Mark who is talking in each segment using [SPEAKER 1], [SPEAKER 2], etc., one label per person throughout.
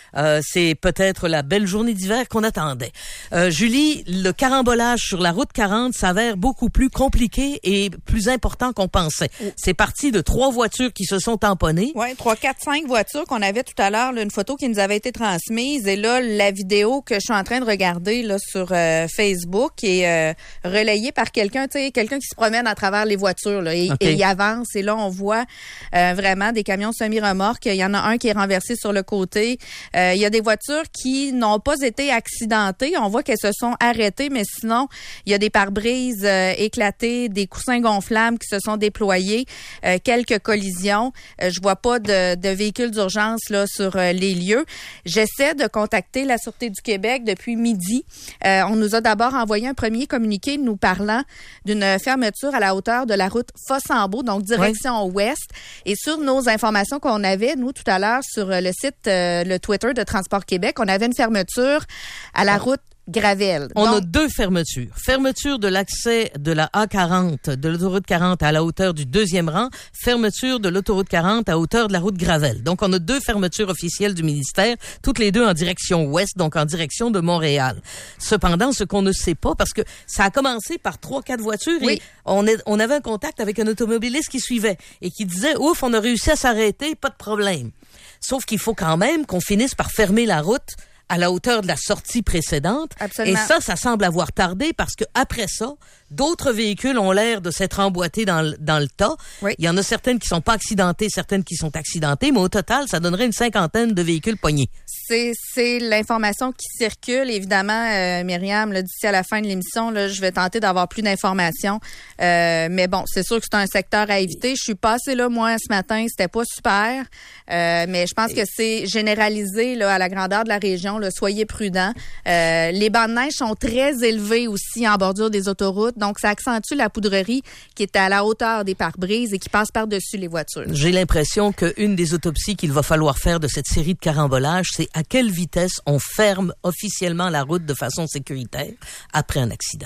[SPEAKER 1] C'est peut-être la belle journée d'hiver qu'on attendait. Julie, le carambolage sur la route 40 s'avère beaucoup plus compliqué et plus important qu'on pensait. C'est parti de 3 voitures qui se sont tamponnées.
[SPEAKER 2] Oui, 3, 4, 5 voitures qu'on avait tout à l'heure, là, une photo qui nous avait été transmise. Et là, la vidéo que je suis en train de regarder là sur Facebook est relayée par quelqu'un qui se promène à travers les voitures là, et il avance. Et là, on voit vraiment des camions semi-remorques. Il y en a un qui est renversé sur le côté. Il y a des voitures qui n'ont pas été accidentées. On voit qu'elles se sont arrêtées, mais sinon, il y a des pare-brises éclatés, des coussins gonflables qui se sont déployés, quelques collisions. Je vois pas de véhicules d'urgence là sur les lieux. J'essaie de contacter la Sûreté du Québec depuis midi. On nous a d'abord envoyé un premier communiqué nous parlant d'une fermeture à la hauteur de la route Fossambeau, donc direction ouest. Et sur nos informations qu'on avait, nous, tout à l'heure, sur le site, le Twitter de Transport Québec, on avait une fermeture à la route Gravel.
[SPEAKER 1] On a 2 fermetures. Fermeture de l'accès de la A40, de l'autoroute 40 à la hauteur du 2e rang. Fermeture de l'autoroute 40 à hauteur de la route Gravel. Donc, on a 2 fermetures officielles du ministère, toutes les 2 en direction ouest, donc en direction de Montréal. Cependant, ce qu'on ne sait pas, parce que ça a commencé par 3-4 voitures et on avait un contact avec un automobiliste qui suivait et qui disait, ouf, on a réussi à s'arrêter, pas de problème. Sauf qu'il faut quand même qu'on finisse par fermer la route à la hauteur de la sortie précédente.
[SPEAKER 2] Absolument.
[SPEAKER 1] Et ça semble avoir tardé parce que après ça, d'autres véhicules ont l'air de s'être emboîtés dans le tas.
[SPEAKER 2] Oui.
[SPEAKER 1] Il y en a certaines qui sont pas accidentées, certaines qui sont accidentées, mais au total, ça donnerait une 50aine de véhicules pognés.
[SPEAKER 2] C'est l'information qui circule. Évidemment, Myriam, là, d'ici à la fin de l'émission, là, je vais tenter d'avoir plus d'informations. Mais bon, c'est sûr que c'est un secteur à éviter. Je suis passée là, moi, ce matin. C'était pas super. Mais je pense que c'est généralisé là, à la grandeur de la région. Là, soyez prudents. Les bancs de neige sont très élevés aussi en bordure des autoroutes. Donc, ça accentue la poudrerie qui est à la hauteur des pare-brises et qui passe par-dessus les voitures.
[SPEAKER 1] J'ai l'impression qu'une des autopsies qu'il va falloir faire de cette série de carambolages, c'est à quelle vitesse on ferme officiellement la route de façon sécuritaire après un accident.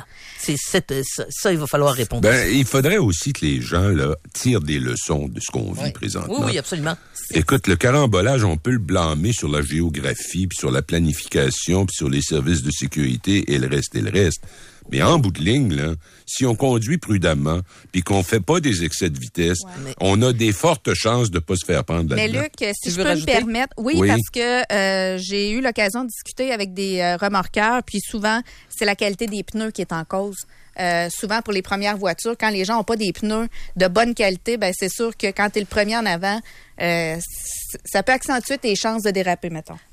[SPEAKER 1] Ça, il va falloir répondre.
[SPEAKER 3] Il faudrait aussi que les gens là tirent des leçons de ce qu'on vit présentement.
[SPEAKER 1] Oui, absolument.
[SPEAKER 3] Écoute, le carambolage, on peut le blâmer sur la géographie, puis sur la planification, puis sur les services de sécurité et le reste. Mais en bout de ligne, là, si on conduit prudemment puis qu'on fait pas des excès de vitesse, on a des fortes chances de pas se faire prendre là-dedans.
[SPEAKER 2] Mais Luc, si je peux me permettre, oui, parce que j'ai eu l'occasion de discuter avec des remorqueurs, puis souvent, c'est la qualité des pneus qui est en cause. Souvent, pour les premières voitures, quand les gens n'ont pas des pneus de bonne qualité, ben c'est sûr que quand tu es le premier en avant, ça peut accentuer tes chances de déraper, mettons.